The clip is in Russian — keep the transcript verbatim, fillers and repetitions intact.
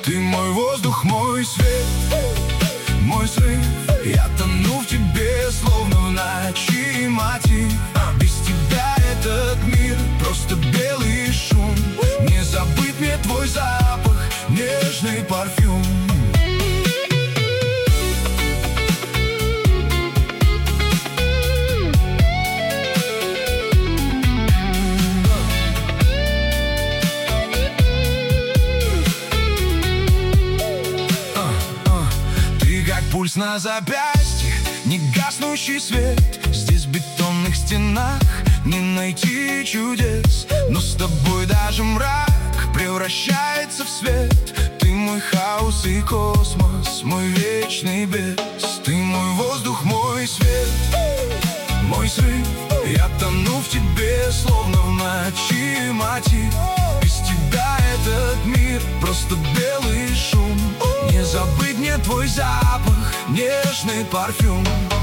Ты мой воздух, мой свет, мой срыв. Я тону в тебе, словно в ночи мотив. Без тебя этот мир просто белый шум. Не забыть мне твой запах, нежный парфюм. Пульс на запястье, не гаснущий свет. Здесь в бетонных стенах не найти чудес. Но с тобой даже мрак превращается в свет. Ты мой хаос и космос, мой вечный бес. Ты мой воздух, мой свет, мой срыв. Я тону в тебе, словно в ночи мотив. Без тебя этот мир просто белый шум. Не забыть мне твой запах, нежный парфюм.